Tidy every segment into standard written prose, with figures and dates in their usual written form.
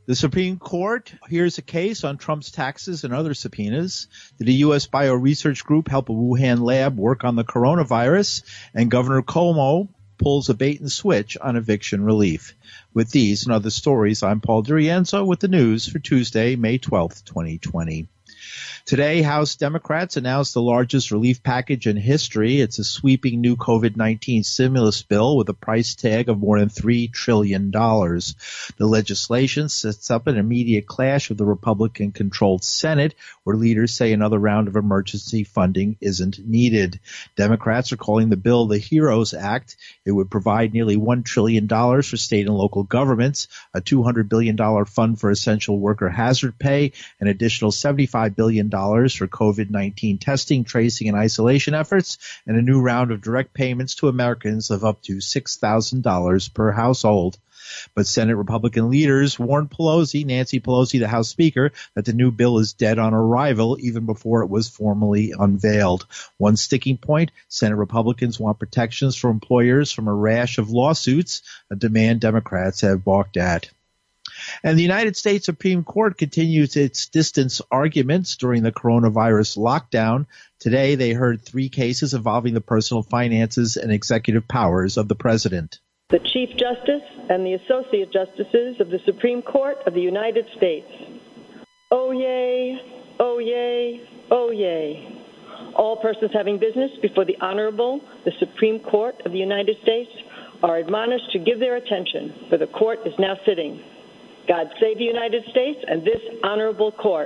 The Supreme Court hears a case on Trump's taxes and other subpoenas. Did the U.S. Bioresearch Group help a Wuhan lab work on the coronavirus? And Governor Cuomo pulls a bait and switch on eviction relief. With these and other stories, I'm Paul DiRienzo with the news for Tuesday, May 12th, 2020. Today, House Democrats announced the largest relief package in history. It's a sweeping new COVID-19 stimulus bill with a price tag of more than $3 trillion. The legislation sets up an immediate clash with the Republican-controlled Senate, where leaders say another round of emergency funding isn't needed. Democrats are calling the bill the HEROES Act. It would provide nearly $1 trillion for state and local governments, a $200 billion fund for essential worker hazard pay, an additional $75 billion for COVID-19 testing, tracing, and isolation efforts, and a new round of direct payments to Americans of up to $6,000 per household. But Senate Republican leaders warned Nancy Pelosi, the House Speaker, that the new bill is dead on arrival even before it was formally unveiled. One sticking point, Senate Republicans want protections for employers from a rash of lawsuits, a demand Democrats have balked at. And the United States Supreme Court continues its distance arguments during the coronavirus lockdown. Today, they heard 3 cases involving the personal finances and executive powers of the president. The Chief Justice and the Associate Justices of the Supreme Court of the United States. Oyez, oyez, oyez. All persons having business before the Honorable, the Supreme Court of the United States, are admonished to give their attention, for the court is now sitting. God save the United States and this honorable court.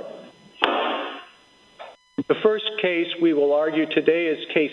The first case we will argue today is case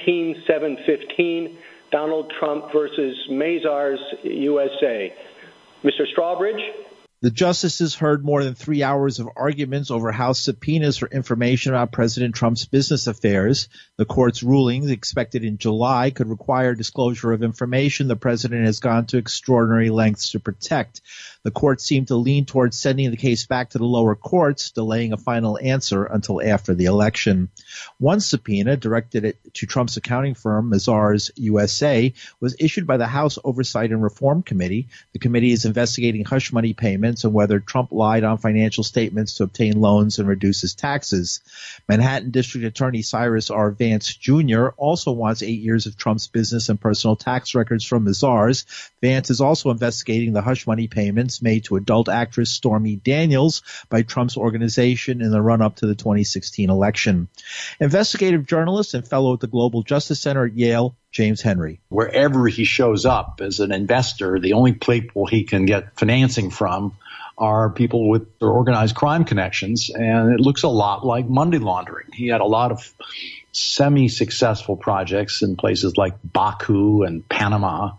19-715, Donald Trump versus Mazars USA. Mr. Strawbridge. The justices heard more than 3 hours of arguments over House subpoenas for information about President Trump's business affairs. The court's rulings, expected in July, could require disclosure of information the president has gone to extraordinary lengths to protect. The court seemed to lean towards sending the case back to the lower courts, delaying a final answer until after the election. One subpoena, directed to Trump's accounting firm, Mazars USA, was issued by the House Oversight and Reform Committee. The committee is investigating hush money payments and whether Trump lied on financial statements to obtain loans and reduce his taxes. Manhattan District Attorney Cyrus R. Vance Jr. also wants 8 years of Trump's business and personal tax records from Mazars. Vance is also investigating the hush money payments made to adult actress Stormy Daniels by Trump's organization in the run-up to the 2016 election. Investigative journalist and fellow at the Global Justice Center at Yale, James Henry. Wherever he shows up as an investor, the only people he can get financing from are people with their organized crime connections, and it looks a lot like money laundering. He had a lot of semi-successful projects in places like Baku and Panama,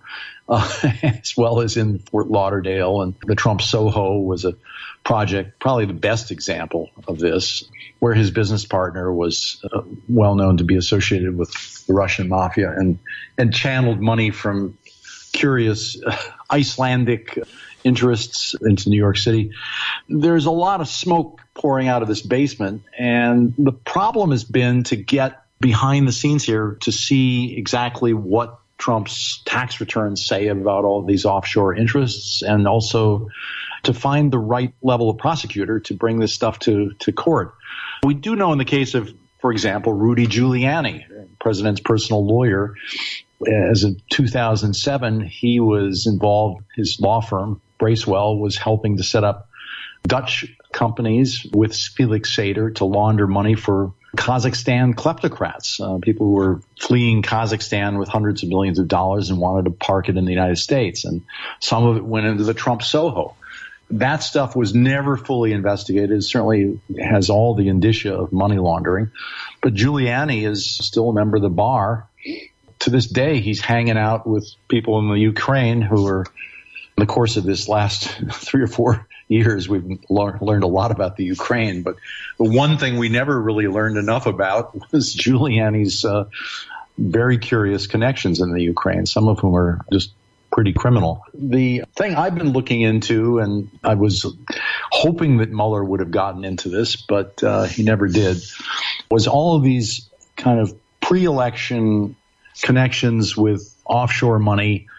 as well as in Fort Lauderdale. And the Trump Soho was a project, probably the best example of this, where his business partner was well known to be associated with the Russian mafia and channeled money from curious Icelandic interests into New York City. There's a lot of smoke pouring out of this basement, and the problem has been to get behind the scenes here to see exactly what Trump's tax returns say about all of these offshore interests, and also to find the right level of prosecutor to bring this stuff to court. We do know in the case of, for example, Rudy Giuliani, the president's personal lawyer, as of 2007, he was involved, his law firm, Bracewell, was helping to set up Dutch companies with Felix Sater to launder money for Kazakhstan kleptocrats, people who were fleeing Kazakhstan with hundreds of millions of dollars and wanted to park it in the United States. And some of it went into the Trump Soho. That stuff was never fully investigated. It certainly has all the indicia of money laundering. But Giuliani is still a member of the bar. To this day, he's hanging out with people in the Ukraine who are, in the course of this last 3 or 4 years, we've learned a lot about the Ukraine. But the one thing we never really learned enough about was Giuliani's very curious connections in the Ukraine, some of whom are just pretty criminal. The thing I've been looking into, and I was hoping that Mueller would have gotten into this, but he never did, was all of these kind of pre-election connections with offshore money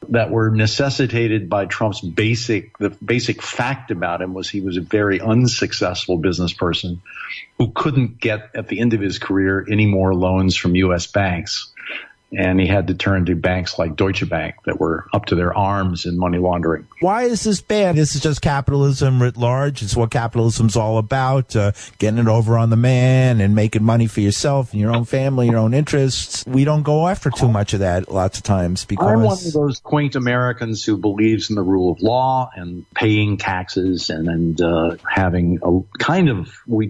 that were necessitated by Trump's the basic fact about him was he was a very unsuccessful business person who couldn't get, at the end of his career, any more loans from U.S. banks. And he had to turn to banks like Deutsche Bank that were up to their arms in money laundering. Why is this bad? This is just capitalism writ large. It's what capitalism's all about, getting it over on the man and making money for yourself and your own family, your own interests. We don't go after too much of that lots of times because I'm one of those quaint Americans who believes in the rule of law and paying taxes and having a kind of,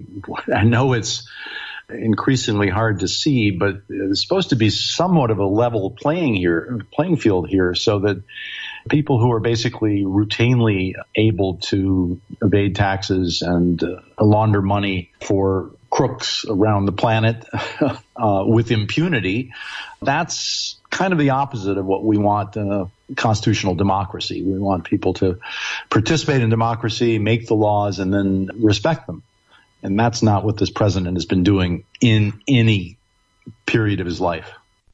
I know it's increasingly hard to see, but it's supposed to be somewhat of a level playing field here, so that people who are basically routinely able to evade taxes and launder money for crooks around the planet with impunity, that's kind of the opposite of what we want in a constitutional democracy. We want people to participate in democracy, make the laws, and then respect them. And that's not what this president has been doing in any period of his life.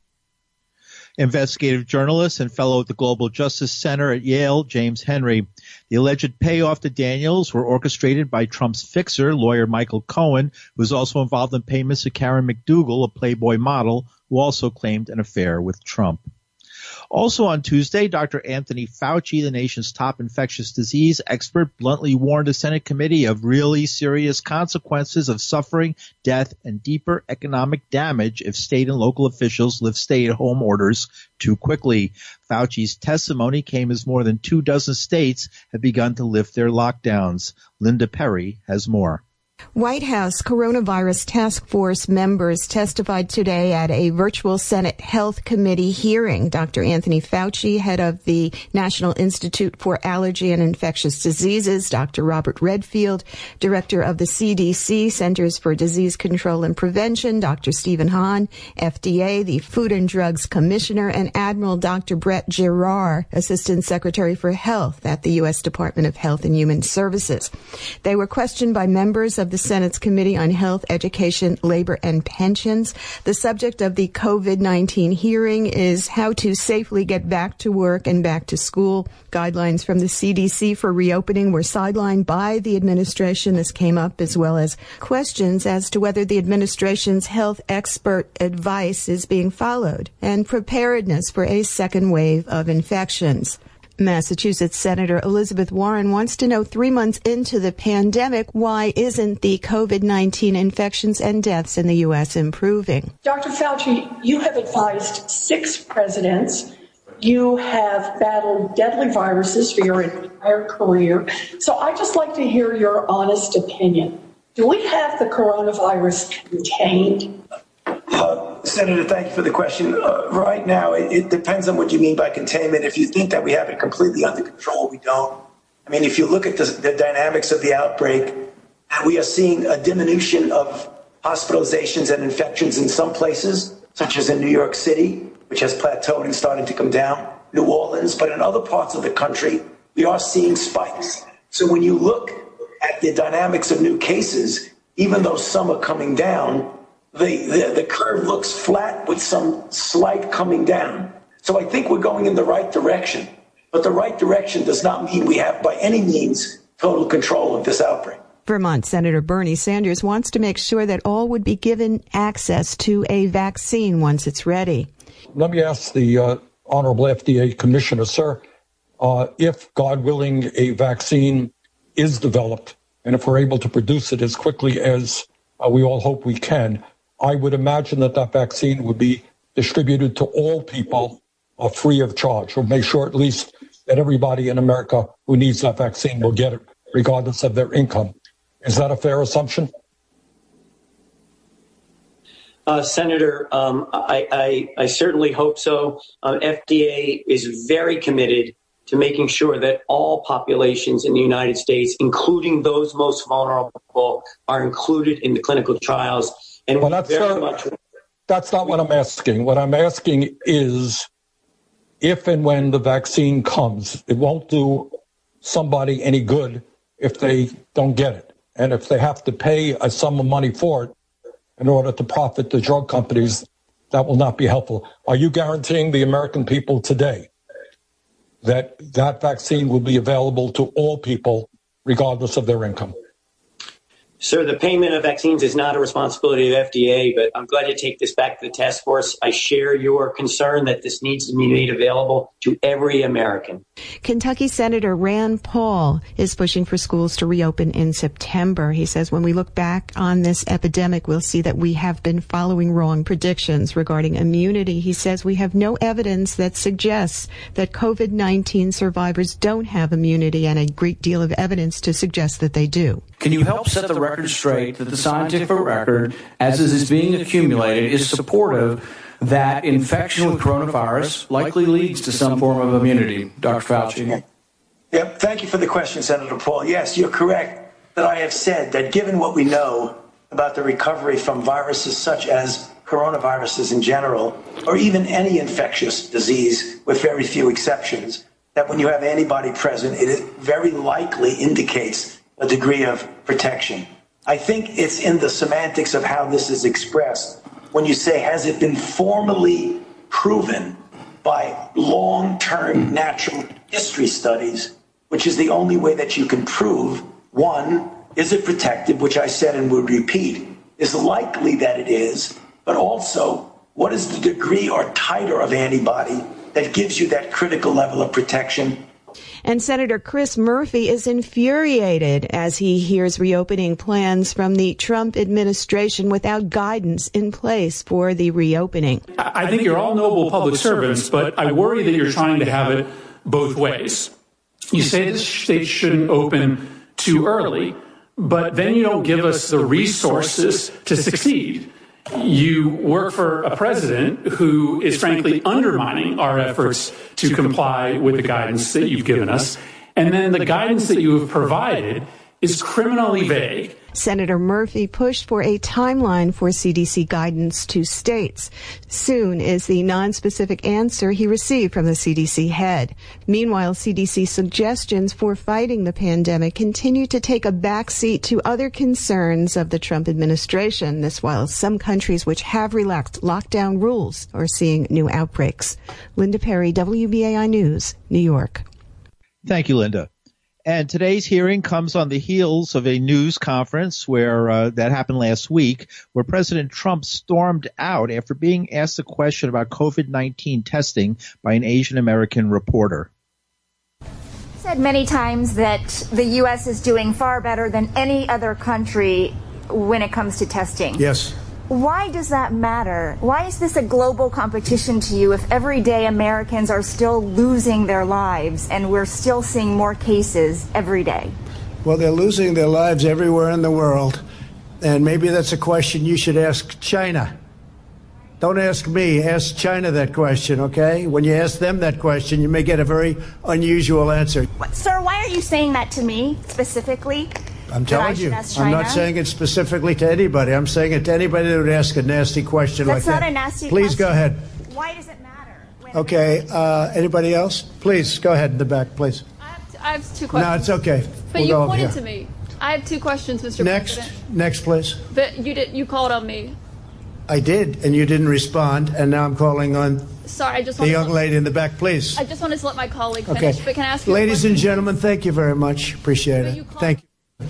Investigative journalist and fellow at the Global Justice Center at Yale, James Henry. The alleged payoff to Daniels were orchestrated by Trump's fixer, lawyer Michael Cohen, who was also involved in payments to Karen McDougal, a Playboy model, who also claimed an affair with Trump. Also on Tuesday, Dr. Anthony Fauci, the nation's top infectious disease expert, bluntly warned a Senate committee of really serious consequences of suffering, death, and deeper economic damage if state and local officials lift stay-at-home orders too quickly. Fauci's testimony came as more than 24 states have begun to lift their lockdowns. Linda Perry has more. White House Coronavirus Task Force members testified today at a virtual Senate Health Committee hearing. Dr. Anthony Fauci, head of the National Institute for Allergy and Infectious Diseases, Dr. Robert Redfield, director of the CDC, Centers for Disease Control and Prevention, Dr. Stephen Hahn, FDA, the Food and Drugs Commissioner, and Admiral Dr. Brett Giroir, Assistant Secretary for Health at the U.S. Department of Health and Human Services. They were questioned by members of the Senate's Committee on Health, Education, Labor, and Pensions. The subject of the COVID-19 hearing is how to safely get back to work and back to school. Guidelines from the CDC for reopening were sidelined by the administration. This came up as well as questions as to whether the administration's health expert advice is being followed and preparedness for a second wave of infections. Massachusetts Senator Elizabeth Warren wants to know 3 months into the pandemic, why isn't the COVID-19 infections and deaths in the U.S. improving? Dr. Fauci, you have advised 6 presidents. You have battled deadly viruses for your entire career. So I'd just like to hear your honest opinion. Do we have the coronavirus contained? Senator, thank you for the question. Right now, it depends on what you mean by containment. If you think that we have it completely under control, we don't. I mean, if you look at the dynamics of the outbreak, we are seeing a diminution of hospitalizations and infections in some places, such as in New York City, which has plateaued and started to come down, New Orleans. But in other parts of the country, we are seeing spikes. So when you look at the dynamics of new cases, even though some are coming down, the curve looks flat with some slight coming down. So I think we're going in the right direction. But the right direction does not mean we have, by any means, total control of this outbreak. Vermont Senator Bernie Sanders wants to make sure that all would be given access to a vaccine once it's ready. Let me ask the Honorable FDA Commissioner, sir, if, God willing, a vaccine is developed, and if we're able to produce it as quickly as we all hope we can, I would imagine that vaccine would be distributed to all people free of charge, or make sure at least that everybody in America who needs that vaccine will get it, regardless of their income. Is that a fair assumption? Senator, I certainly hope so. FDA is very committed to making sure that all populations in the United States, including those most vulnerable, are included in the clinical trials. And well, that's not what I'm asking. What I'm asking is, if and when the vaccine comes, it won't do somebody any good if they don't get it. And if they have to pay a sum of money for it in order to profit the drug companies, that will not be helpful. Are you guaranteeing the American people today that that vaccine will be available to all people, regardless of their income? Sir, the payment of vaccines is not a responsibility of FDA, but I'm glad to take this back to the task force. I share your concern that this needs to be made available to every American. Kentucky Senator Rand Paul is pushing for schools to reopen in September. He says when we look back on this epidemic, we'll see that we have been following wrong predictions regarding immunity. He says we have no evidence that suggests that COVID-19 survivors don't have immunity, and a great deal of evidence to suggest that they do. Can you help set the record straight that the scientific record, as it is being accumulated, is supportive that infection with coronavirus likely leads to some form of immunity? Dr. Fauci. Yep. Thank you for the question, Senator Paul. Yes, you're correct that I have said that given what we know about the recovery from viruses such as coronaviruses in general, or even any infectious disease with very few exceptions, that when you have antibody present, it very likely indicates a degree of protection. I think it's in the semantics of how this is expressed. When you say, has it been formally proven by long-term natural history studies, which is the only way that you can prove, one, is it protective, which I said and would repeat, is likely that it is, but also, what is the degree or titer of antibody that gives you that critical level of protection? And Senator Chris Murphy is infuriated as he hears reopening plans from the Trump administration without guidance in place for the reopening. I think you're all noble public servants, but I worry that you're trying to have it both ways. You say the state shouldn't open too early, but then you don't give us the resources to succeed. You work for a president who is frankly undermining our efforts to comply with the guidance that you've given us. And then the guidance that you have provided is criminally vague. Senator Murphy pushed for a timeline for CDC guidance to states. Soon is the nonspecific answer he received from the CDC head. Meanwhile, CDC suggestions for fighting the pandemic continue to take a backseat to other concerns of the Trump administration. This while some countries which have relaxed lockdown rules are seeing new outbreaks. Linda Perry, WBAI News, New York. Thank you, Linda. And today's hearing comes on the heels of a news conference where that happened last week, where President Trump stormed out after being asked a question about COVID-19 testing by an Asian American reporter. Said many times that the U.S. is doing far better than any other country when it comes to testing. Yes. Why does that matter? Why is this a global competition to you if everyday Americans are still losing their lives and we're still seeing more cases every day? Well, they're losing their lives everywhere in the world. And maybe that's a question you should ask China. Don't ask me, ask China that question, okay? When you ask them that question, you may get a very unusual answer. Sir, why are you saying that to me specifically? I'm telling you, I'm not saying it specifically to anybody. I'm saying it to anybody that would ask a nasty question like that. That's not a nasty question. Please go ahead. Why does it matter? Okay, anybody else? Please, go ahead in the back, please. I have two questions. No, it's okay. But you pointed to me. I have two questions, Mr. President. Next, please. But you called on me. I did, and you didn't respond, and now I'm calling on the young lady in the back, please. I just wanted to let my colleague finish, but can I ask you Ladies and gentlemen, thank you very much. Appreciate it. Thank you.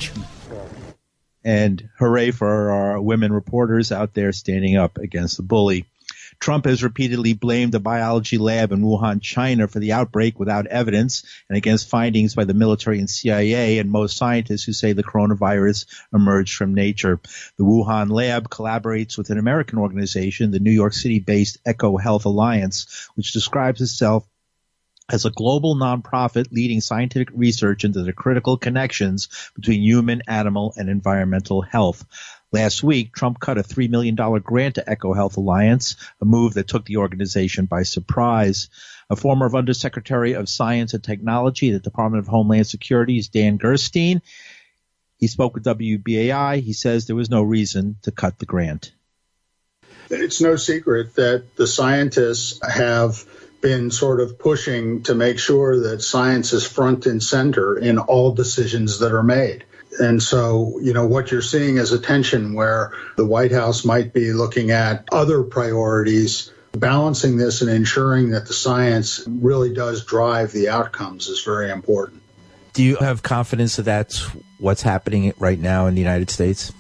And hooray for our women reporters out there standing up against the bully. Trump has repeatedly blamed a biology lab in Wuhan, China for the outbreak without evidence and against findings by the military and CIA and most scientists who say the coronavirus emerged from nature. The Wuhan lab collaborates with an American organization, the New York City-based Echo Health Alliance, which describes itself as a global nonprofit leading scientific research into the critical connections between human, animal, and environmental health. Last week, Trump cut a $3 million grant to Echo Health Alliance, a move that took the organization by surprise. A former Undersecretary of Science and Technology at the Department of Homeland Security's Dan Gerstein, he spoke with WBAI. He says there was no reason to cut the grant. It's no secret that the scientists have been sort of pushing to make sure that science is front and center in all decisions that are made. And so, you know, what you're seeing is a tension where the White House might be looking at other priorities balancing this and ensuring that the science really does drive the outcomes is very important. Do you have confidence that that's what's happening right now in the United States?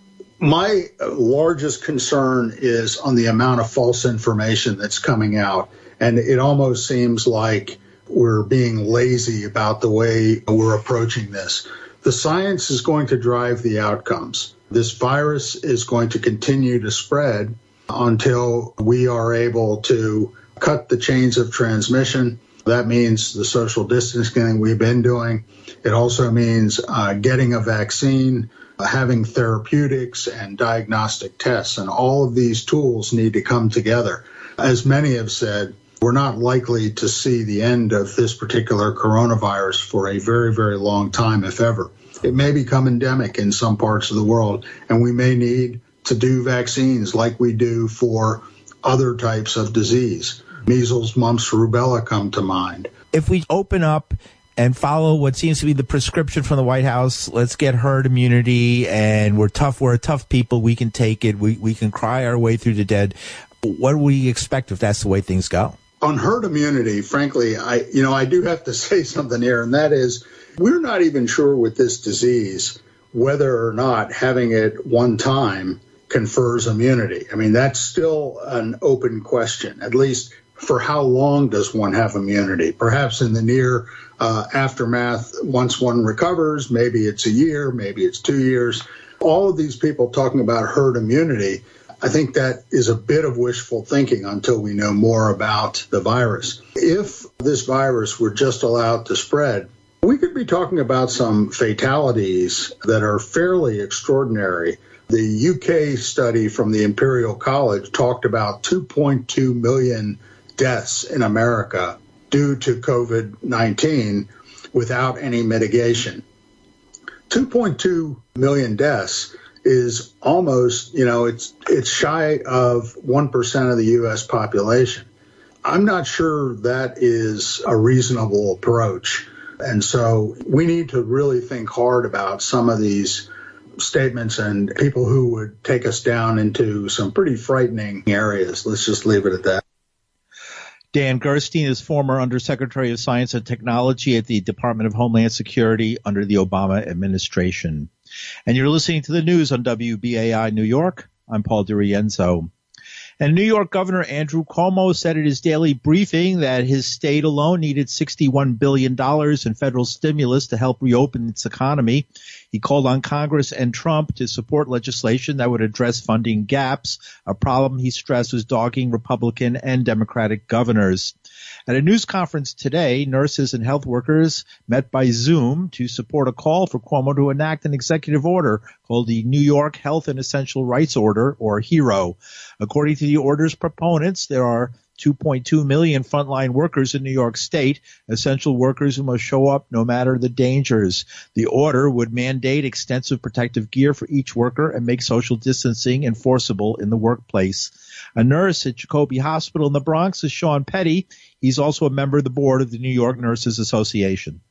My largest concern is on the amount of false information that's coming out. And it almost seems like we're being lazy about the way we're approaching this. The science is going to drive the outcomes. This virus is going to continue to spread until we are able to cut the chains of transmission. That means the social distancing we've been doing. It also means getting a vaccine, having therapeutics and diagnostic tests. And all of these tools need to come together. As many have said, we're not likely to see the end of this particular coronavirus for a very, very long time, if ever. It may become endemic in some parts of the world, and we may need to do vaccines like we do for other types of disease. Measles, mumps, rubella come to mind. If we open up and follow what seems to be the prescription from the White House, let's get herd immunity, and we're a tough people, we can take it, we can cry our way through the dead. What do we expect if that's the way things go? On herd immunity, frankly, I do have to say something here, and that is we're not even sure with this disease whether or not having it one time confers immunity. I mean, that's still an open question, at least for how long does one have immunity? Perhaps in the near aftermath, once one recovers, maybe it's a year, maybe it's 2 years. All of these people talking about herd immunity, I think that is a bit of wishful thinking until we know more about the virus. If this virus were just allowed to spread, we could be talking about some fatalities that are fairly extraordinary. The UK study from the Imperial College talked about 2.2 million deaths in America due to COVID-19 without any mitigation. 2.2 million deaths is almost, it's shy of 1% of the U.S. population. I'm not sure that is a reasonable approach. And so we need to really think hard about some of these statements and people who would take us down into some pretty frightening areas. Let's just leave it at that. Dan Gerstein is former Undersecretary of Science and Technology at the Department of Homeland Security under the Obama administration. And you're listening to the news on WBAI New York. I'm Paul DiRienzo. And New York Governor Andrew Cuomo said at his daily briefing that his state alone needed $61 billion in federal stimulus to help reopen its economy. He called on Congress and Trump to support legislation that would address funding gaps, a problem he stressed was dogging Republican and Democratic governors. At a news conference today, nurses and health workers met by Zoom to support a call for Cuomo to enact an executive order called the New York Health and Essential Rights Order, or HERO. According to the order's proponents, there are 2.2 million frontline workers in New York State, essential workers who must show up no matter the dangers. The order would mandate extensive protective gear for each worker and make social distancing enforceable in the workplace. A nurse at Jacobi Hospital in the Bronx is Sean Petty. He's also a member of the board of the New York Nurses Association.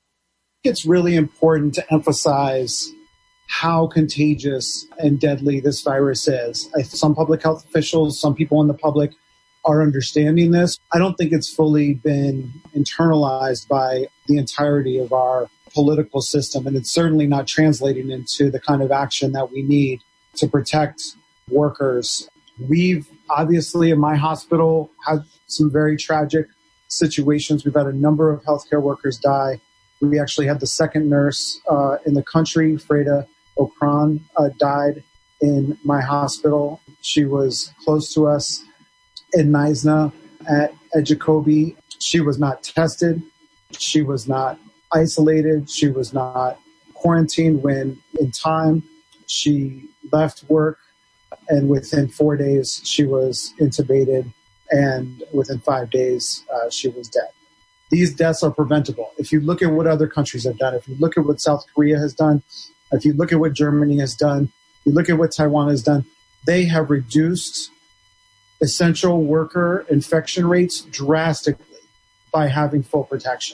It's really important to emphasize how contagious and deadly this virus is. Some public health officials, some people in the public are understanding this. I don't think it's fully been internalized by the entirety of our political system, and it's certainly not translating into the kind of action that we need to protect workers. We've obviously in my hospital had some very tragic situations. We've had a number of healthcare workers die. We actually had the second nurse in the country, Freda Okran, died in my hospital. She was close to us in Neisner at Jacobi. She was not tested. She was not isolated. She was not quarantined when in time she left work. And within 4 days, she was intubated. And within 5 days, she was dead. These deaths are preventable. If you look at what other countries have done, if you look at what South Korea has done, if you look at what Germany has done, you look at what Taiwan has done, they have reduced essential worker infection rates drastically by having full protection.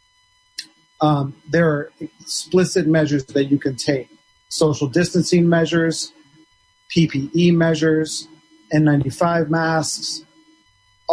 There are explicit measures that you can take. Social distancing measures, PPE measures, N95 masks,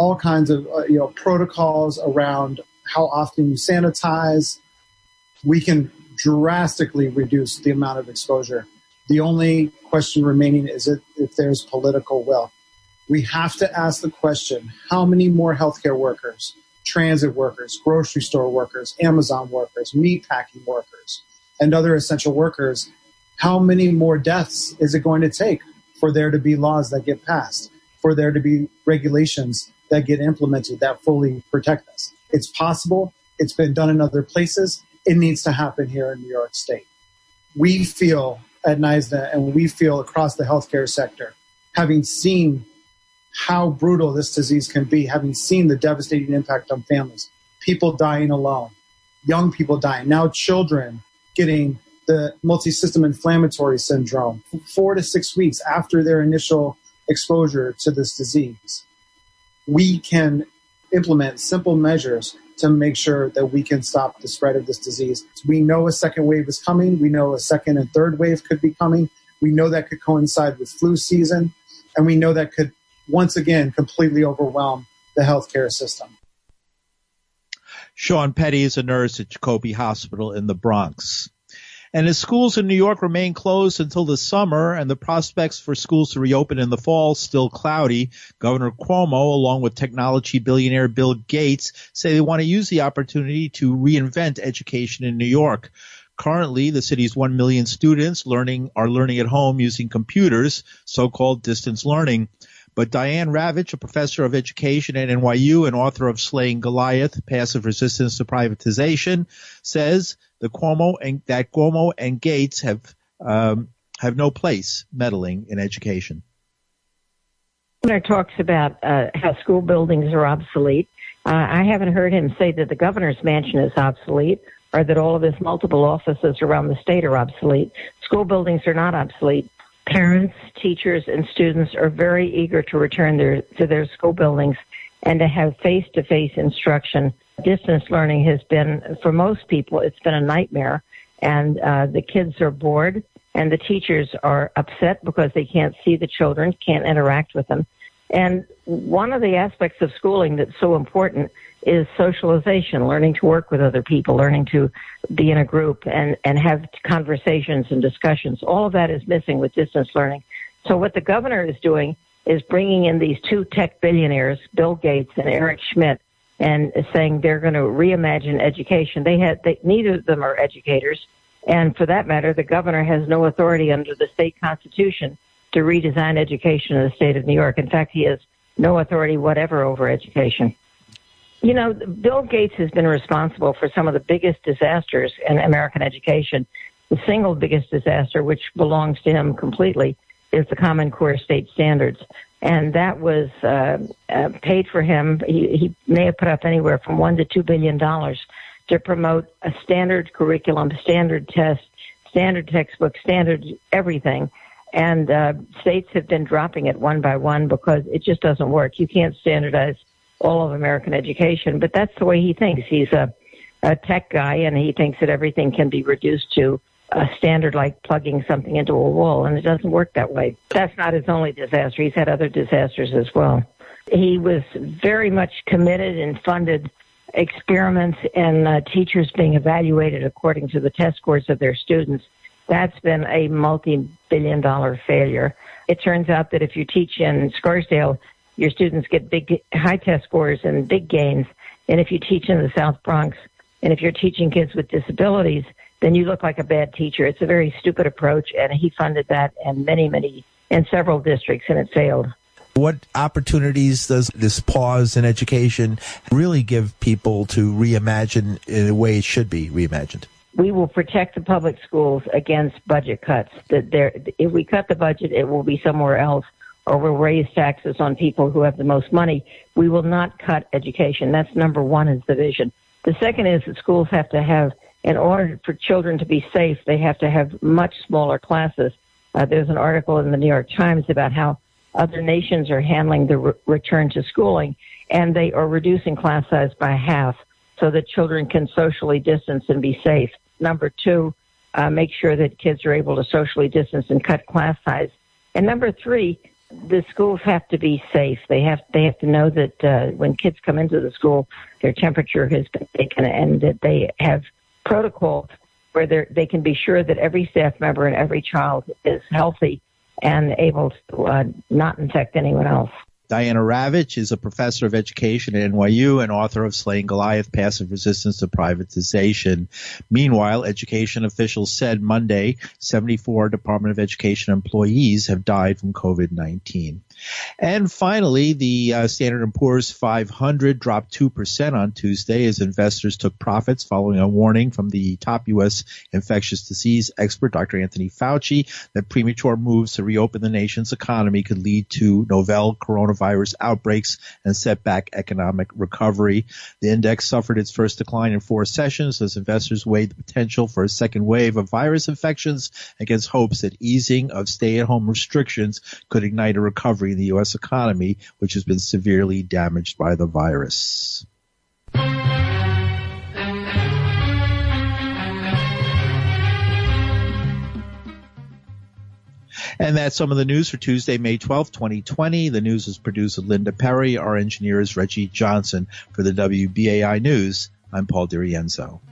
all kinds of protocols around how often you sanitize, we can drastically reduce the amount of exposure. The only question remaining is if there's political will. We have to ask the question, how many more healthcare workers, transit workers, grocery store workers, Amazon workers, meatpacking workers, and other essential workers, how many more deaths is it going to take for there to be laws that get passed, for there to be regulations that get implemented that fully protect us? It's possible. It's been done in other places. It needs to happen here in New York State. We feel at NYSDA, and we feel across the healthcare sector, having seen how brutal this disease can be, having seen the devastating impact on families, people dying alone, young people dying, now children getting the multi-system inflammatory syndrome 4 to 6 weeks after their initial exposure to this disease. We can implement simple measures to make sure that we can stop the spread of this disease. We know a second wave is coming. We know a second and third wave could be coming. We know that could coincide with flu season. And we know that could, once again, completely overwhelm the healthcare system. Sean Petty is a nurse at Jacobi Hospital in the Bronx. And as schools in New York remain closed until the summer and the prospects for schools to reopen in the fall still cloudy, Governor Cuomo, along with technology billionaire Bill Gates, say they want to use the opportunity to reinvent education in New York. Currently, the city's 1 million students are learning at home using computers, so-called distance learning. But Diane Ravitch, a professor of education at NYU and author of Slaying Goliath, Passive Resistance to Privatization, says that Cuomo and Gates have no place meddling in education. Governor talks about how school buildings are obsolete. I haven't heard him say that the governor's mansion is obsolete or that all of his multiple offices around the state are obsolete. School buildings are not obsolete. Parents, teachers, and students are very eager to return to their school buildings and to have face-to-face instruction. Distance learning has been, for most people, it's been a nightmare. And the kids are bored, and the teachers are upset because they can't see the children, can't interact with them. And one of the aspects of schooling that's so important is socialization, learning to work with other people, learning to be in a group and have conversations and discussions. All of that is missing with distance learning. So what the governor is doing is bringing in these two tech billionaires, Bill Gates and Eric Schmidt, and saying they're going to reimagine education. Neither of them are educators. And for that matter, the governor has no authority under the state constitution to redesign education in the state of New York. In fact, he has no authority whatever over education. You know, Bill Gates has been responsible for some of the biggest disasters in American education. The single biggest disaster, which belongs to him completely, is the Common Core state standards. And that was paid for him. He may have put up anywhere from $1 to $2 billion to promote a standard curriculum, standard test, standard textbook, standard everything. And states have been dropping it one by one because it just doesn't work. You can't standardize all of American education, but that's the way he thinks. He's a tech guy, and he thinks that everything can be reduced to a standard like plugging something into a wall, and it doesn't work that way. That's not his only disaster. He's had other disasters as well. He was very much committed and funded experiments in teachers being evaluated according to the test scores of their students. That's been a multi-billion-dollar failure. It turns out that if you teach in Scarsdale, your students get big, high test scores and big gains. And if you teach in the South Bronx, and if you're teaching kids with disabilities, then you look like a bad teacher. It's a very stupid approach, and he funded that in several districts, and it failed. What opportunities does this pause in education really give people to reimagine in a way it should be reimagined? We will protect the public schools against budget cuts. If we cut the budget, it will be somewhere else, or we'll raise taxes on people who have the most money. We will not cut education. That's number one, is the vision. The second is that schools have to have, in order for children to be safe, they have to have much smaller classes. There's an article in the New York Times about how other nations are handling the return to schooling, and they are reducing class size by half so that children can socially distance and be safe. Number two, make sure that kids are able to socially distance and cut class size. And number three, the schools have to be safe. They have to know that when kids come into the school, their temperature has been taken, and that they have protocols where they can be sure that every staff member and every child is healthy and able to not infect anyone else. Diana Ravitch is a professor of education at NYU and author of Slaying Goliath, Passive Resistance to Privatization. Meanwhile, education officials said Monday 74 Department of Education employees have died from COVID-19. And finally, the Standard & Poor's 500 dropped 2% on Tuesday as investors took profits following a warning from the top U.S. infectious disease expert, Dr. Anthony Fauci, that premature moves to reopen the nation's economy could lead to novel coronavirus outbreaks and set back economic recovery. The index suffered its first decline in 4 sessions as investors weighed the potential for a second wave of virus infections against hopes that easing of stay-at-home restrictions could ignite a recovery in the U.S. economy, which has been severely damaged by the virus. And that's some of the news for Tuesday, May 12th, 2020. The news was produced with Linda Perry. Our engineer is Reggie Johnson. For the WBAI News, I'm Paul DiRienzo.